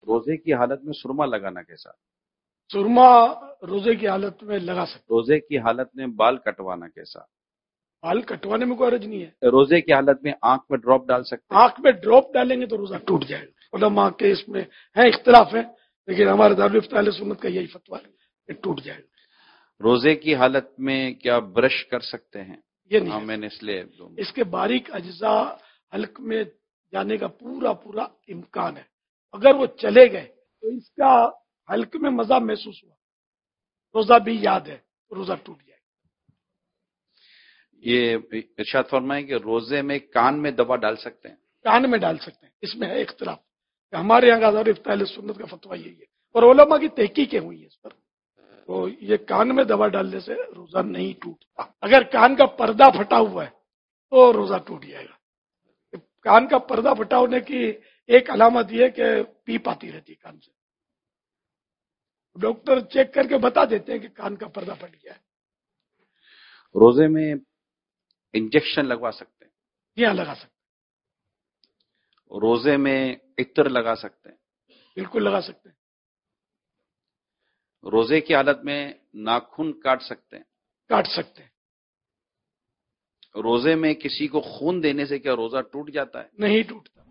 روزے کی حالت میں سرما لگانا کیسا؟ سرما روزے کی حالت میں لگا سکتے. روزے کی حالت میں بال کٹوانا کیسا؟ بال کٹوانے میں کوئی حرج نہیں ہے. روزے کی حالت میں آنکھ میں ڈراپ ڈال سکتے ہیں؟ آنکھ میں ڈراپ ڈالیں گے تو روزہ ٹوٹ جائے گا. علماء کے اس میں ہے اختلاف ہے، لیکن ہمارے دارالفتہ اہل سنت کا یہی فتویٰ ہے کہ ٹوٹ جائے گا. روزے کی حالت میں کیا برش کر سکتے ہیں؟ یہ نہیں میں نے اس لیے اس کے باریک اجزاء حلق میں جانے کا پورا امکان ہے. اگر وہ چلے گئے تو اس کا حلق میں مزہ محسوس ہوا، روزہ بھی یاد ہے، روزہ ٹوٹ جائے گا. یہ ارشاد فرمائیں کہ روزے میں کان میں دوا ڈال سکتے ہیں؟ کان میں ڈال سکتے ہیں. اس میں ہے اختلاف. ہمارے یہاں دارالفتہ اہل سنت کا فتویٰ یہی ہے، اور علماء کی تحقیقیں ہوئی ہیں اس پر. تو یہ کان میں دوا ڈالنے سے روزہ نہیں ٹوٹتا. اگر کان کا پردہ پھٹا ہوا ہے تو روزہ ٹوٹ جائے گا. کان کا پردہ پھٹا ہونے کی ایک علامت یہ ہے کہ پیپ آتی رہتی ہے کان سے. ڈاکٹر چیک کر کے بتا دیتے ہیں کہ کان کا پردہ پھٹ گیا ہے. روزے میں انجیکشن لگوا سکتے ہیں؟ یہاں لگا سکتے ہیں. روزے میں عطر لگا سکتے ہیں؟ بالکل لگا سکتے ہیں. روزے کی حالت میں ناخن کاٹ سکتے ہیں؟ کاٹ سکتے ہیں. روزے میں کسی کو خون دینے سے کیا روزہ ٹوٹ جاتا ہے؟ نہیں ٹوٹتا.